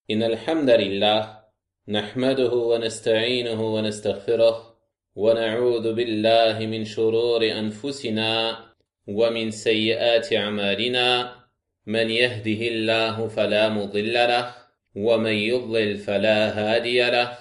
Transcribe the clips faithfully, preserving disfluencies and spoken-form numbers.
إن الحمد لله نحمده ونستعينه ونستغفره ونعوذ بالله من شرور أنفسنا ومن سيئات أعمالنا من يهده الله فلا مضل له ومن يضلل فلا هادي له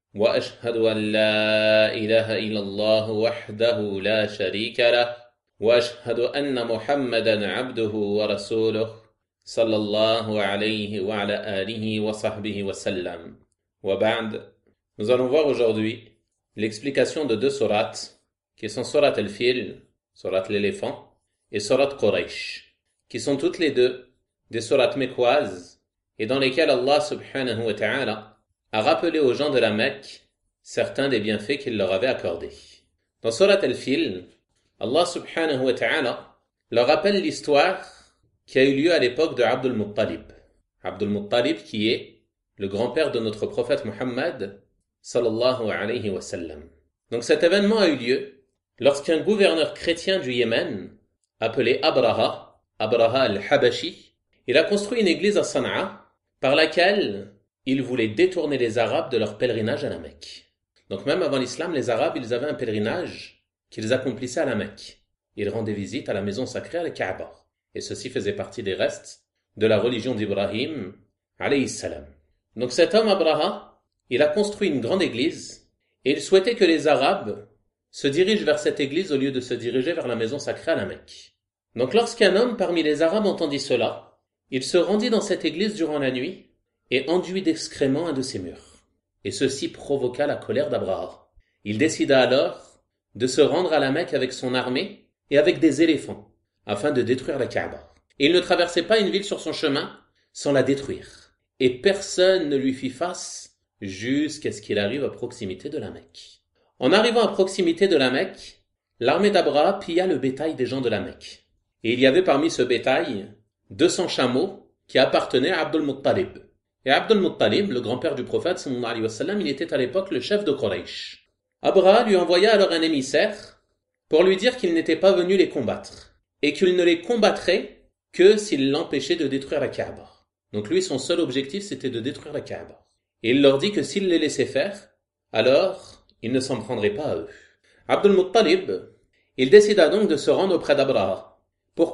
وأشهد أن لا إله إلا الله وحده لا شريك له وأشهد أن محمدا عبده ورسوله صلى الله عليه وعلى آله وصحبه وسلم. وبعد, nous allons voir aujourd'hui l'explication de deux sourates qui sont Surat al-Fil, Surat l'éléphant, et Surat Quraysh, qui sont toutes les deux des sourates mécoises et dans lesquelles Allah subhanahu wa ta'ala a rappelé aux gens de la Mecque certains des bienfaits qu'il leur avait accordés. Dans Surat al-Fil, Allah subhanahu wa ta'ala leur rappelle l'histoire qui a eu lieu à l'époque de Abdul Muttalib. Abdul Muttalib qui est le grand-père de notre prophète Muhammad sallallahu alayhi wa sallam. Donc cet événement a eu lieu lorsqu'un gouverneur chrétien du Yémen appelé Abraha, Abraha al-Habashi, il a construit une église à Sana'a par laquelle il voulait détourner les Arabes de leur pèlerinage à la Mecque. Donc même avant l'islam, les Arabes, ils avaient un pèlerinage qu'ils accomplissaient à la Mecque. Ils rendaient visite à la maison sacrée, à la Kaaba. Et ceci faisait partie des restes de la religion d'Ibrahim, alayhi salam. Donc cet homme, Abraha, il a construit une grande église et il souhaitait que les Arabes se dirigent vers cette église au lieu de se diriger vers la maison sacrée à la Mecque. Donc lorsqu'un homme parmi les Arabes entendit cela, il se rendit dans cette église durant la nuit et enduit d'excréments un de ses murs. Et ceci provoqua la colère d'Abraha. Il décida alors de se rendre à la Mecque avec son armée et avec des éléphants, afin de détruire la Kaaba. Et il ne traversait pas une ville sur son chemin sans la détruire. Et personne ne lui fit face jusqu'à ce qu'il arrive à proximité de la Mecque. En arrivant à proximité de la Mecque, l'armée d'Abraha pilla le bétail des gens de la Mecque. Et il y avait parmi ce bétail deux cents chameaux qui appartenaient à Abdul Muttalib. Et Abdul Muttalib, le grand-père du prophète sallallahu alayhi wa sallam, il était à l'époque le chef de Quraysh. Abraha lui envoya alors un émissaire pour lui dire qu'il n'était pas venu les combattre et qu'il ne les combattrait que s'il l'empêchait de détruire la Kaaba. Donc lui, son seul objectif, c'était de détruire la Kaaba. Et il leur dit que s'il les laissait faire, alors il ne s'en prendrait pas à eux. Abdul Muttalib, il décida donc de se rendre auprès d'Abraha. Pourquoi ?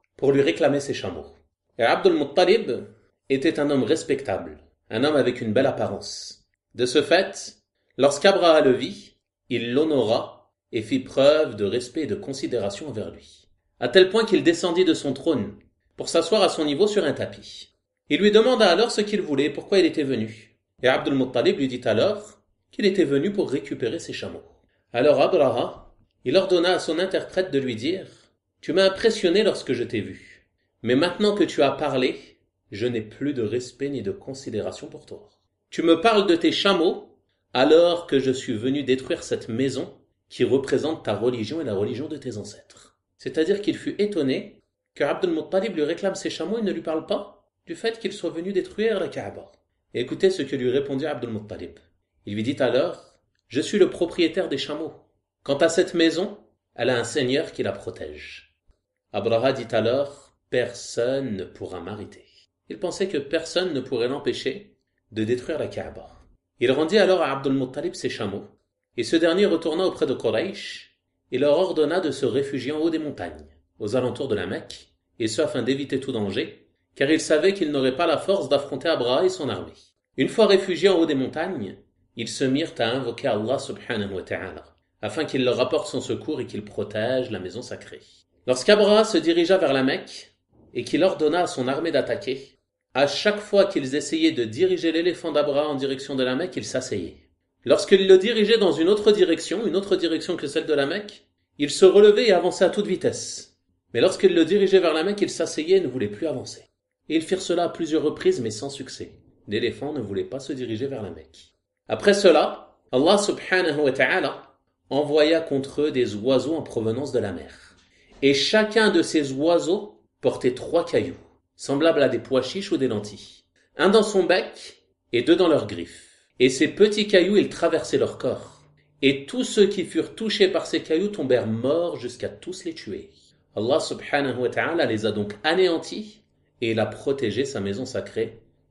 Pour lui réclamer ses chameaux. Et Abdul Muttalib était un homme respectable, un homme avec une belle apparence. De ce fait, lorsqu'Abraha le vit, il l'honora et fit preuve de respect et de considération envers lui, à tel point qu'il descendit de son trône pour s'asseoir à son niveau sur un tapis. Il lui demanda alors ce qu'il voulait, pourquoi il était venu. Et Abdul Muttalib lui dit alors qu'il était venu pour récupérer ses chameaux. Alors Abraha, il ordonna à son interprète de lui dire « Tu m'as impressionné lorsque je t'ai vu, mais maintenant que tu as parlé, je n'ai plus de respect ni de considération pour toi. Tu me parles de tes chameaux alors que je suis venu détruire cette maison qui représente ta religion et la religion de tes ancêtres. » C'est-à-dire qu'il fut étonné que Abdul Muttalib lui réclame ses chameaux et ne lui parle pas du fait qu'il soit venu détruire la Kaaba. Et écoutez ce que lui répondit Abdul Muttalib. Il lui dit alors « Je suis le propriétaire des chameaux. Quant à cette maison, elle a un seigneur qui la protège. » Abraha dit alors « Personne ne pourra m'arrêter. » Il pensait que personne ne pourrait l'empêcher de détruire la Kaaba. Il rendit alors à Abdul Muttalib ses chameaux et ce dernier retourna auprès de Quraysh et leur ordonna de se réfugier en haut des montagnes, aux alentours de la Mecque, et ce afin d'éviter tout danger, car il savait qu'il n'aurait pas la force d'affronter Abraha et son armée. Une fois réfugiés en haut des montagnes, ils se mirent à invoquer Allah subhanahu wa ta'ala, afin qu'il leur apporte son secours et qu'il protège la maison sacrée. Lorsqu'Abraha se dirigea vers la Mecque, et qu'il ordonna à son armée d'attaquer, à chaque fois qu'ils essayaient de diriger l'éléphant d'Abraha en direction de la Mecque, il s'asseyait. Lorsqu'il le dirigeait dans une autre direction, une autre direction que celle de la Mecque, il se relevait et avançait à toute vitesse. Mais lorsqu'il le dirigeait vers la Mecque, il s'asseyait et ne voulait plus avancer. Et ils firent cela à plusieurs reprises, mais sans succès. L'éléphant ne voulait pas se diriger vers la Mecque. Après cela, Allah subhanahu wa ta'ala envoya contre eux des oiseaux en provenance de la mer. Et chacun de ces oiseaux portait trois cailloux, semblables à des pois chiches ou des lentilles. Un dans son bec et deux dans leurs griffes. Et ces petits cailloux, ils traversaient leur corps. Et tous ceux qui furent touchés par ces cailloux tombèrent morts jusqu'à tous les tuer. Allah subhanahu wa ta'ala les a donc anéantis et il a protégé sa maison sacrée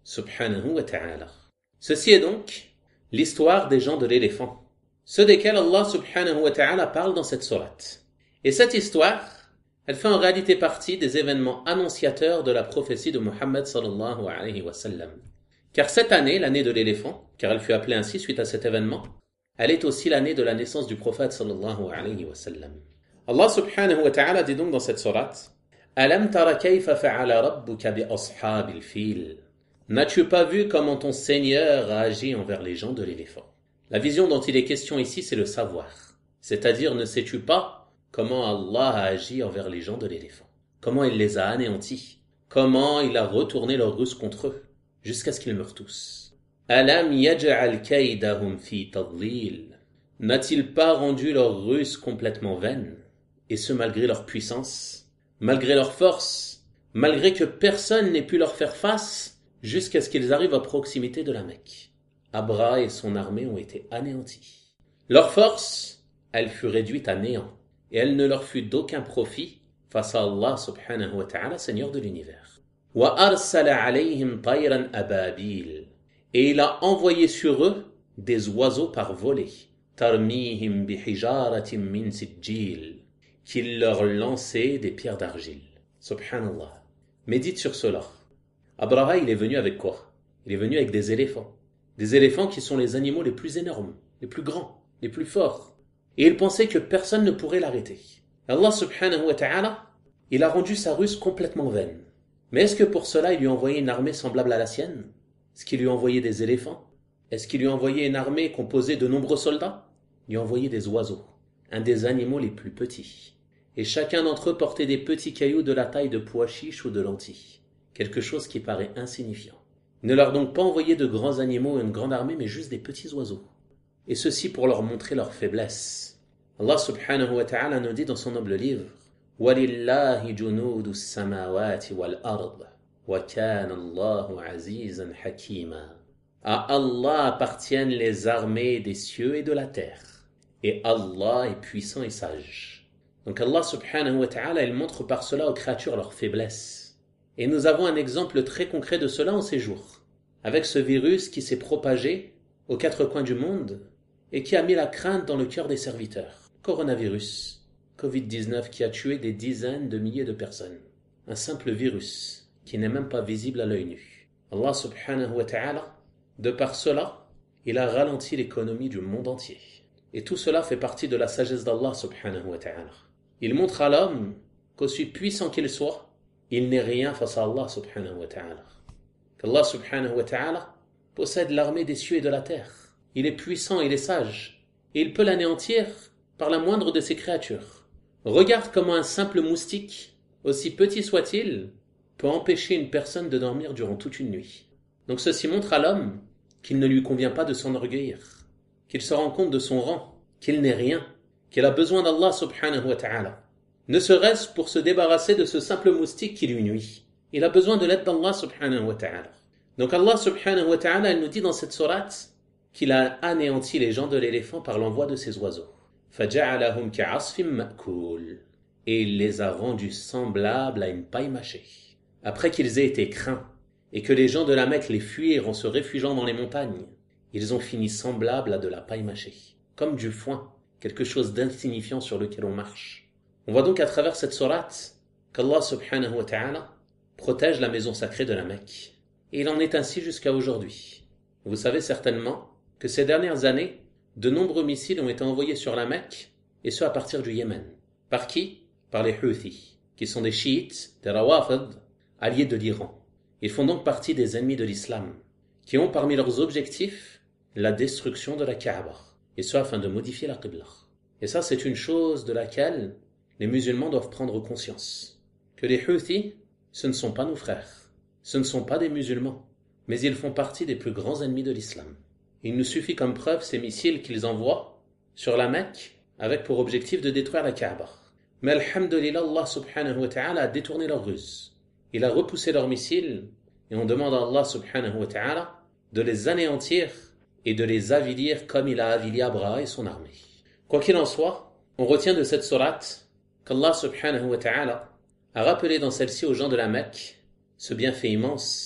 subhanahu wa ta'ala. Ceci est donc l'histoire des gens de l'éléphant, ceux desquels Allah subhanahu wa ta'ala parle dans cette sourate. Et cette histoire, elle fait en réalité partie des événements annonciateurs de la prophétie de Muhammad sallallahu alayhi wa sallam. Car cette année, l'année de l'éléphant, car elle fut appelée ainsi suite à cet événement, elle est aussi l'année de la naissance du prophète sallallahu alayhi wa sallam. Allah subhanahu wa ta'ala dit donc dans cette sourate: Alam tara kayfa fa'ala rabbuka bi ashabil fil. N'as-tu pas vu comment ton Seigneur a agi envers les gens de l'éléphant? La vision dont il est question ici, c'est le savoir. C'est-à-dire, ne sais-tu pas comment Allah a agi envers les gens de l'éléphant? Comment il les a anéantis? Comment il a retourné leur ruse contre eux, jusqu'à ce qu'ils meurent tous? Alam yaj'al kaydahum fi tadlil. N'a-t-il pas rendu leur ruse complètement vaine? Et ce malgré leur puissance, malgré leur force, malgré que personne n'ait pu leur faire face, jusqu'à ce qu'ils arrivent à proximité de la Mecque. Abraha et son armée ont été anéantis. Leur force, elle fut réduite à néant, et elle ne leur fut d'aucun profit face à Allah subhanahu wa ta'ala, Seigneur de l'univers. Wa arsala alayhim tayran ababil. Et il a envoyé sur eux des oiseaux par volée, tarmihim bihijaratin min sijil, qu'il leur lançait des pierres d'argile. Subhanallah. Médite sur cela. Abraha, il est venu avec quoi? Il est venu avec des éléphants. Des éléphants qui sont les animaux les plus énormes, les plus grands, les plus forts. Et il pensait que personne ne pourrait l'arrêter. Allah subhanahu wa ta'ala, il a rendu sa ruse complètement vaine. Mais est-ce que pour cela il lui a envoyé une armée semblable à la sienne? Est-ce qu'il lui a envoyé des éléphants? Est-ce qu'il lui a envoyé une armée composée de nombreux soldats? Il lui a envoyé des oiseaux, un des animaux les plus petits. Et chacun d'entre eux portait des petits cailloux de la taille de pois chiches ou de lentilles. Quelque chose qui paraît insignifiant. Ne leur donc pas envoyer de grands animaux et une grande armée, mais juste des petits oiseaux. Et ceci pour leur montrer leur faiblesse. Allah subhanahu wa ta'ala nous dit dans son noble livre: وَلِلَّهِ جُنُودُ السَّمَاوَاتِ وَالْأَرْضِ وَكَانَ اللَّهُ عَزِيزًا حَكِيمًا. À Allah appartiennent les armées des cieux et de la terre. Et Allah est puissant et sage. Donc Allah subhanahu wa ta'ala, il montre par cela aux créatures leur faiblesse. Et nous avons un exemple très concret de cela en ces jours, avec ce virus qui s'est propagé aux quatre coins du monde et qui a mis la crainte dans le cœur des serviteurs. Coronavirus, covid dix-neuf qui a tué des dizaines de milliers de personnes. Un simple virus qui n'est même pas visible à l'œil nu. Allah subhanahu wa ta'ala, de par cela, il a ralenti l'économie du monde entier. Et tout cela fait partie de la sagesse d'Allah subhanahu wa ta'ala. Il montre à l'homme qu'aussi puissant qu'il soit, il n'est rien face à Allah subhanahu wa ta'ala. Qu'Allah subhanahu wa ta'ala possède l'armée des cieux et de la terre. Il est puissant, il est sage. Et il peut l'anéantir par la moindre de ses créatures. Regarde comment un simple moustique, aussi petit soit-il, peut empêcher une personne de dormir durant toute une nuit. Donc ceci montre à l'homme qu'il ne lui convient pas de s'enorgueillir, qu'il se rend compte de son rang, qu'il n'est rien, qu'il a besoin d'Allah subhanahu wa ta'ala. Ne serait-ce pour se débarrasser de ce simple moustique qui lui nuit. Il a besoin de l'aide d'Allah subhanahu wa ta'ala. Donc Allah subhanahu wa ta'ala, il nous dit dans cette sourate qu'il a anéanti les gens de l'éléphant par l'envoi de ses oiseaux. فَجَعَلَهُمْ كَعَصْفٍ مَأْكُولٍ. Et il les a rendus semblables à une paille mâchée. Après qu'ils aient été craints et que les gens de la Mecque les fuirent en se réfugiant dans les montagnes, ils ont fini semblables à de la paille mâchée, comme du foin, quelque chose d'insignifiant sur lequel on marche. On voit donc à travers cette sourate qu'Allah subhanahu wa ta'ala protège la maison sacrée de la Mecque. Et il en est ainsi jusqu'à aujourd'hui. Vous savez certainement que ces dernières années, de nombreux missiles ont été envoyés sur la Mecque, et ce à partir du Yémen. Par qui? Par les Houthis, qui sont des chiites, des Rawafid, alliés de l'Iran. Ils font donc partie des ennemis de l'islam, qui ont parmi leurs objectifs la destruction de la Kaaba, et ce afin de modifier la Qibla. Et ça, c'est une chose de laquelle les musulmans doivent prendre conscience. Que les Houthis, ce ne sont pas nos frères, ce ne sont pas des musulmans, mais ils font partie des plus grands ennemis de l'islam. Il nous suffit comme preuve ces missiles qu'ils envoient sur la Mecque avec pour objectif de détruire la Kaaba. Mais alhamdulillah, Allah subhanahu wa ta'ala a détourné leur ruse. Il a repoussé leurs missiles et on demande à Allah subhanahu wa ta'ala de les anéantir et de les avilir comme il a avili Abraha et son armée. Quoi qu'il en soit, on retient de cette sourate qu'Allah subhanahu wa ta'ala a rappelé dans celle-ci aux gens de la Mecque ce bienfait immense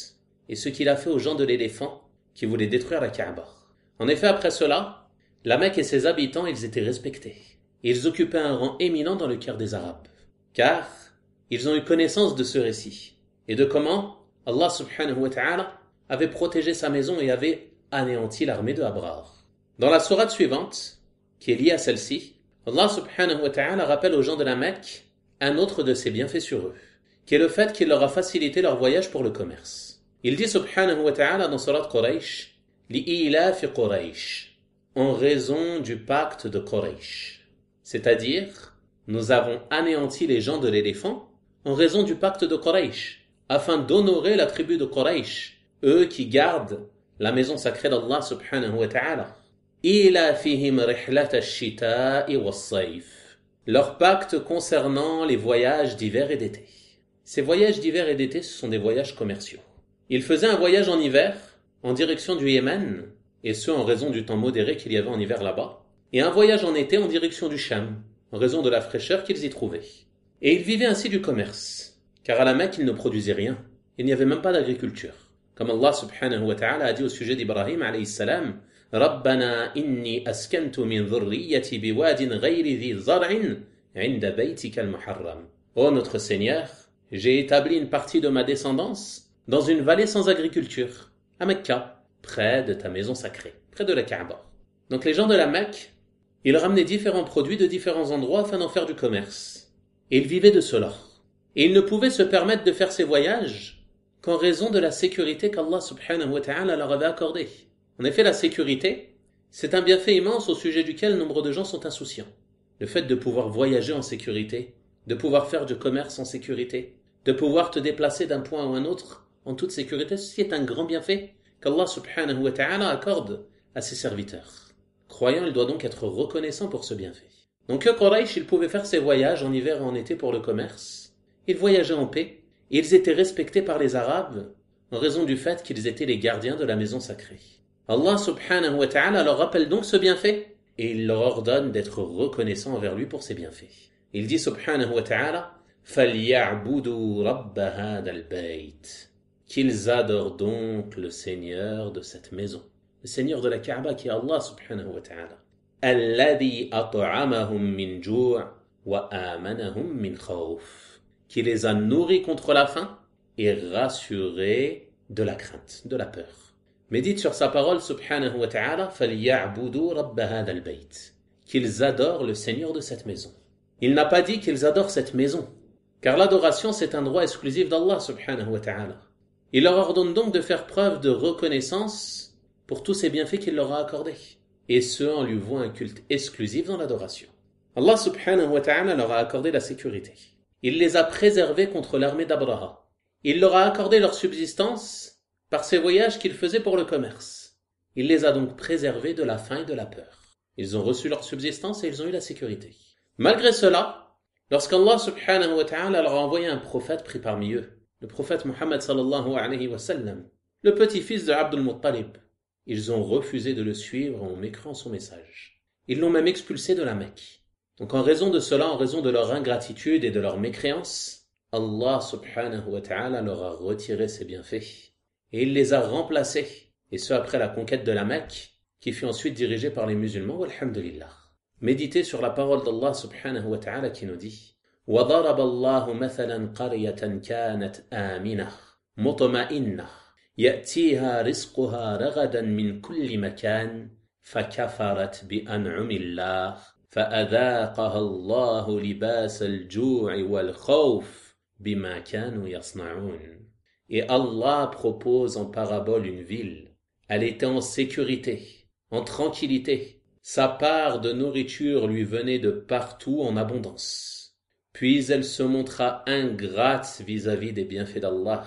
et ce qu'il a fait aux gens de l'éléphant qui voulaient détruire la Kaaba. En effet, après cela, la Mecque et ses habitants, ils étaient respectés. Et ils occupaient un rang éminent dans le cœur des Arabes. Car ils ont eu connaissance de ce récit et de comment Allah subhanahu wa ta'ala avait protégé sa maison et avait anéanti l'armée de Abrar. Dans la sourate suivante, qui est liée à celle-ci, Allah subhanahu wa ta'ala rappelle aux gens de la Mecque un autre de ses bienfaits sur eux, qui est le fait qu'il leur a facilité leur voyage pour le commerce. Il dit subhanahu wa ta'ala dans sourate Quraysh, li'ilafi Quraysh, en raison du pacte de Quraysh. C'est-à-dire, nous avons anéanti les gens de l'éléphant en raison du pacte de Quraysh, afin d'honorer la tribu de Quraysh, eux qui gardent la maison sacrée d'Allah subhanahu wa ta'ala. Ilafihim rihlat ash-shita'i was-sayf. Leur pacte concernant les voyages d'hiver et d'été. Ces voyages d'hiver et d'été, ce sont des voyages commerciaux. Ils faisaient un voyage en hiver, en direction du Yémen, et ce en raison du temps modéré qu'il y avait en hiver là-bas, et un voyage en été en direction du Cham, en raison de la fraîcheur qu'ils y trouvaient. Et ils vivaient ainsi du commerce, car à la Mecque, ils ne produisaient rien. Il n'y avait même pas d'agriculture. Comme Allah subhanahu wa ta'ala a dit au sujet d'Ibrahim alayhi salam, Rabbana inni askantu min dhurriyyati biwadin ghayri dhi zar'in 'inda baytika al-muharram. Ô notre Seigneur, j'ai établi une partie de ma descendance dans une vallée sans agriculture, à Mecca, près de ta maison sacrée, près de la Kaaba. Donc les gens de la Mecque, ils ramenaient différents produits de différents endroits afin d'en faire du commerce. Et ils vivaient de cela. Et ils ne pouvaient se permettre de faire ces voyages qu'en raison de la sécurité qu'Allah subhanahu wa ta'ala leur avait accordée. En effet, la sécurité, c'est un bienfait immense au sujet duquel nombre de gens sont insouciants. Le fait de pouvoir voyager en sécurité, de pouvoir faire du commerce en sécurité, de pouvoir te déplacer d'un point à un autre en toute sécurité, ceci est un grand bienfait qu'Allah subhanahu wa ta'ala accorde à ses serviteurs. Croyant, il doit donc être reconnaissant pour ce bienfait. Donc que Quraysh, ils pouvaient faire ces voyages en hiver et en été pour le commerce. Ils voyageaient en paix, et ils étaient respectés par les Arabes en raison du fait qu'ils étaient les gardiens de la maison sacrée. Allah subhanahu wa ta'ala leur rappelle donc ce bienfait, et il leur ordonne d'être reconnaissants envers lui pour ces bienfaits. Il dit subhanahu wa ta'ala, فَلْيَعْبُدُوا رَبَّ هَذَا الْبَيْتِ. Qu'ils adorent donc le Seigneur de cette maison, le Seigneur de la Kaaba qui est Allah subhanahu wa ta'ala. الَّذِي أَطْعَمَهُم مِّن جُوعٍ وَآمَنَهُم مِّن خَوْفٍ. Qui les a nourris contre la faim et rassurés de la crainte, de la peur. Médite sur sa parole subhanahu wa ta'ala, فَلْيَعْبُدُوا رَبَّ هَذَا الْبَيْتِ. Qu'ils adorent le Seigneur de cette maison. Il n'a pas dit qu'ils adorent cette maison, car l'adoration c'est un droit exclusif d'Allah subhanahu wa ta'ala. Il leur ordonne donc de faire preuve de reconnaissance pour tous ces bienfaits qu'il leur a accordés, et ce en lui vouant un culte exclusif dans l'adoration. Allah subhanahu wa ta'ala leur a accordé la sécurité. Il les a préservés contre l'armée d'Abraha. Il leur a accordé leur subsistance par ces voyages qu'ils faisaient pour le commerce. Il les a donc préservés de la faim et de la peur. Ils ont reçu leur subsistance et ils ont eu la sécurité. Malgré cela, lorsqu'Allah subhanahu wa ta'ala leur a envoyé un prophète pris parmi eux, le prophète Muhammad sallallahu alayhi wa sallam, le petit-fils de Abdul Muttalib, ils ont refusé de le suivre en mécréant son message. Ils l'ont même expulsé de la Mecque. Donc en raison de cela, en raison de leur ingratitude et de leur mécréance, Allah subhanahu wa ta'ala leur a retiré ses bienfaits. Et il les a remplacés, et ce après la conquête de la Mecque, qui fut ensuite dirigée par les musulmans, walhamdulillah. Méditez sur la parole d'Allah subhanahu wa ta'ala qui nous dit وَضَرَبَ اللَّهُ مَثَلًا قَرْيَةً كَانَتْ آمِنَةً مُطْمَئِنَّةً يَأْتِيهَا رِزْقُهَا رَغَدًا مِنْ كُلِّ مَكَانٍ فَكَفَرَتْ بِأَنْعُمِ اللَّهِ فَأَذَاقَهَا اللَّهُ لِبَاسَ الْجُوعِ وَالْخَوْفِ بِمَا كَانُوا يَصْنَعُونَ. Et Allah propose en parabole une ville. Elle était en sécurité, en tranquillité. Sa part de nourriture lui venait de partout en abondance. Puis elle se montra ingrate vis-à-vis des bienfaits d'Allah.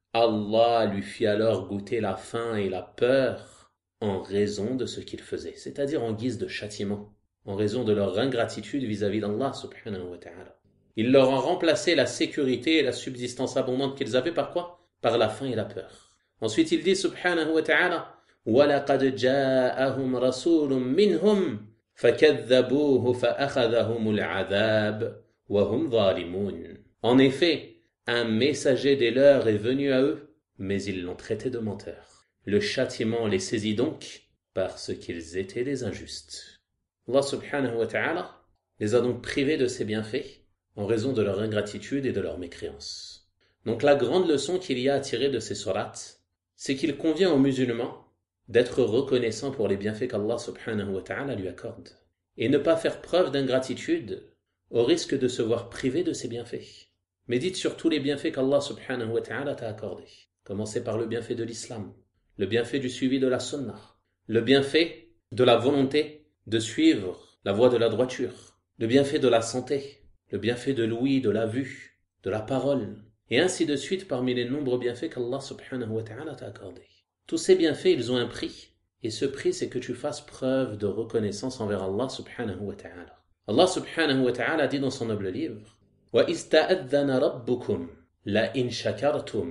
Allah lui fit alors goûter la faim et la peur en raison de ce qu'il faisait, c'est-à-dire en guise de châtiment, en raison de leur ingratitude vis-à-vis d'Allah subhanahu wa ta'ala. Il leur a remplacé la sécurité et la subsistance abondante qu'ils avaient par quoi? Par la faim et la peur. Ensuite il dit subhanahu wa ta'ala وَلَقَدْ جَاءَهُمْ رَسُولٌ مِّنْهُمْ فَكَذَّبُوهُ فَأَخَذَهُمُ الْعَذَابُ وَهُمْ ظَالِمُونَ. En effet, un messager des leurs est venu à eux, mais ils l'ont traité de menteur. Le châtiment les saisit donc parce qu'ils étaient des injustes. Allah subhanahu wa ta'ala les a donc privés de ses bienfaits en raison de leur ingratitude et de leur mécréance. Donc la grande leçon qu'il y a à tirer de ces sourates, c'est qu'il convient aux musulmans d'être reconnaissants pour les bienfaits qu'Allah subhanahu wa ta'ala lui accorde et ne pas faire preuve d'ingratitude au risque de se voir privé de ses bienfaits. Médite sur tous les bienfaits qu'Allah subhanahu wa ta'ala t'a accordés. Commencez par le bienfait de l'islam, le bienfait du suivi de la sunnah, le bienfait de la volonté de suivre la voie de la droiture, le bienfait de la santé, le bienfait de l'ouïe, de la vue, de la parole, et ainsi de suite parmi les nombreux bienfaits qu'Allah subhanahu wa ta'ala t'a accordés. Tous ces bienfaits, ils ont un prix, et ce prix, c'est que tu fasses preuve de reconnaissance envers Allah subhanahu wa ta'ala. Allah subhanahu wa ta'ala dit dans son noble livre وَإِذْ تَأَذَّنَ رَبُّكُمْ لَإِنْ شَكَرْتُمْ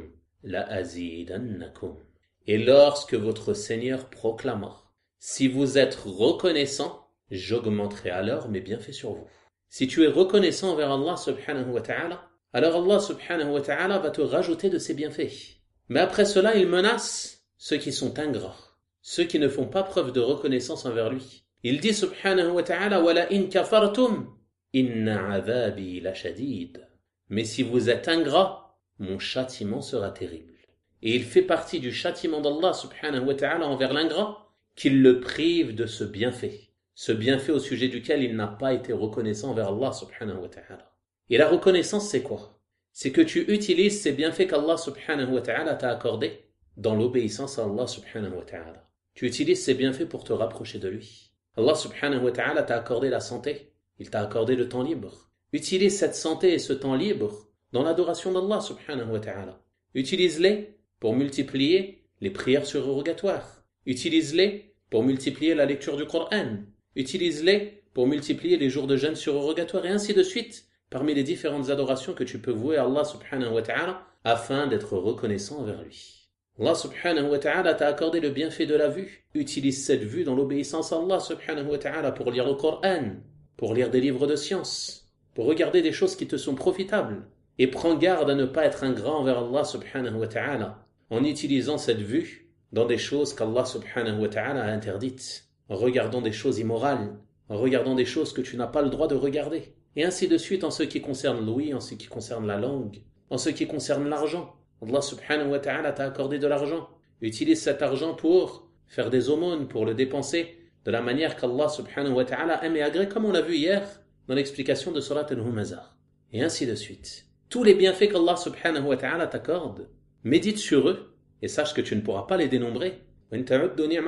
لَأَزِيدَنَّكُمْ. Et lorsque votre Seigneur proclama, si vous êtes reconnaissant, j'augmenterai alors mes bienfaits sur vous. Si tu es reconnaissant envers Allah subhanahu wa ta'ala, alors Allah subhanahu wa ta'ala va te rajouter de ses bienfaits. Mais après cela, il menace ceux qui sont ingrats, ceux qui ne font pas preuve de reconnaissance envers lui. Il dit subhanahu wa ta'ala وَلَئِنْ كَفَرْتُمْ إِنَّ عَذَابِي لَشَدِيدٌ. Mais si vous êtes ingrats, mon châtiment sera terrible. Et il fait partie du châtiment d'Allah subhanahu wa ta'ala envers l'ingrat qu'il le prive de ce bienfait. Ce bienfait au sujet duquel il n'a pas été reconnaissant envers Allah subhanahu wa ta'ala. Et la reconnaissance, c'est quoi? C'est que tu utilises ces bienfaits qu'Allah subhanahu wa ta'ala t'a accordés dans l'obéissance à Allah subhanahu wa ta'ala. Tu utilises ces bienfaits pour te rapprocher de lui. Allah subhanahu wa ta'ala t'a accordé la santé. Il t'a accordé le temps libre. Utilise cette santé et ce temps libre dans l'adoration d'Allah subhanahu wa ta'ala. Utilise-les pour multiplier les prières surrogatoires. Utilise-les pour multiplier la lecture du Coran. Utilise-les pour multiplier les jours de jeûne surrogatoires et ainsi de suite parmi les différentes adorations que tu peux vouer à Allah subhanahu wa ta'ala afin d'être reconnaissant envers lui. Allah subhanahu wa ta'ala t'a accordé le bienfait de la vue. Utilise cette vue dans l'obéissance à Allah subhanahu wa ta'ala pour lire le Coran, pour lire des livres de science, pour regarder des choses qui te sont profitables. Et prends garde à ne pas être ingrat envers Allah subhanahu wa ta'ala en utilisant cette vue dans des choses qu'Allah subhanahu wa ta'ala a interdites, en regardant des choses immorales, en regardant des choses que tu n'as pas le droit de regarder. Et ainsi de suite en ce qui concerne l'ouïe, en ce qui concerne la langue, en ce qui concerne l'argent. Allah subhanahu wa ta'ala t'a accordé de l'argent. Utilise cet argent pour faire des aumônes, pour le dépenser de la manière qu'Allah subhanahu wa ta'ala aime et agrée, comme on l'a vu hier dans l'explication de Surat al-Humazah. Et ainsi de suite. Tous les bienfaits qu'Allah subhanahu wa ta'ala t'accorde, médite sur eux et sache que tu ne pourras pas les dénombrer. Allah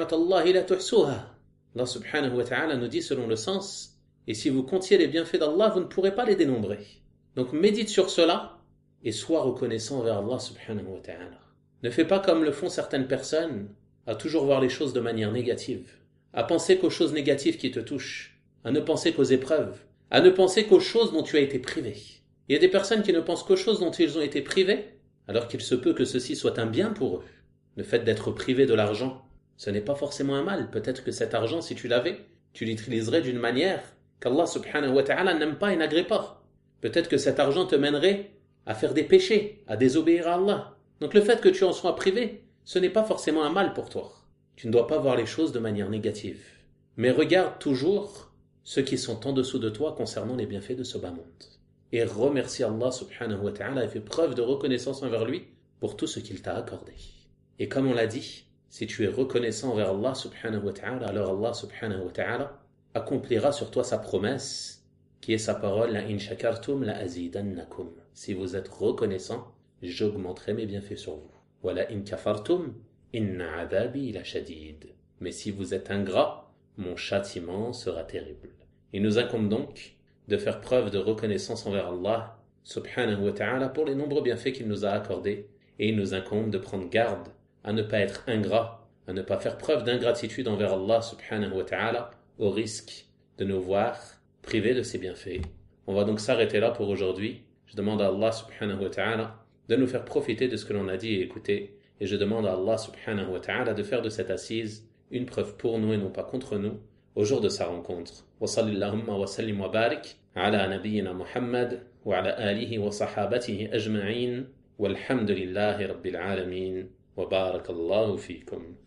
subhanahu wa ta'ala nous dit selon le sens, et si vous comptiez les bienfaits d'Allah, vous ne pourrez pas les dénombrer. Donc médite sur cela et sois reconnaissant envers Allah subhanahu wa ta'ala. Ne fais pas comme le font certaines personnes, à toujours voir les choses de manière négative, à penser qu'aux choses négatives qui te touchent, à ne penser qu'aux épreuves, à ne penser qu'aux choses dont tu as été privé. Il y a des personnes qui ne pensent qu'aux choses dont ils ont été privés, alors qu'il se peut que ceci soit un bien pour eux. Le fait d'être privé de l'argent, ce n'est pas forcément un mal. Peut-être que cet argent, si tu l'avais, tu l'utiliserais d'une manière qu'Allah subhanahu wa ta'ala n'aime pas et n'agrée pas. Peut-être que cet argent te mènerait à faire des péchés, à désobéir à Allah. Donc le fait que tu en sois privé, ce n'est pas forcément un mal pour toi. Tu ne dois pas voir les choses de manière négative. Mais regarde toujours ceux qui sont en dessous de toi concernant les bienfaits de ce bas monde. Et remercie Allah subhanahu wa ta'ala et fais preuve de reconnaissance envers lui pour tout ce qu'il t'a accordé. Et comme on l'a dit, si tu es reconnaissant envers Allah subhanahu wa ta'ala, alors Allah subhanahu wa ta'ala accomplira sur toi sa promesse, qui est sa parole, la in shakartum la azidannakum. Si vous êtes reconnaissant, j'augmenterai mes bienfaits sur vous. Wa la in kafartum inna adhabi la shadid. Mais si vous êtes ingrat, mon châtiment sera terrible. Il nous incombe donc de faire preuve de reconnaissance envers Allah subhanahu wa ta'ala pour les nombreux bienfaits qu'il nous a accordés, et il nous incombe de prendre garde à ne pas être ingrat, à ne pas faire preuve d'ingratitude envers Allah subhanahu wa ta'ala au risque de nous voir privés de ses bienfaits. On va donc s'arrêter là pour aujourd'hui. Je demande à Allah subhanahu wa ta'ala de nous faire profiter de ce que l'on a dit et écouté, et je demande à Allah subhanahu wa ta'ala de faire de cette assise une preuve pour nous et non pas contre nous au jour de sa rencontre. Wa sallallahu wa sallim wa barik ala nabiyyina Muhammad wa ala alihi wa sahabatihi ajma'in والحمد لله رب العالمين وبارك الله فيكم.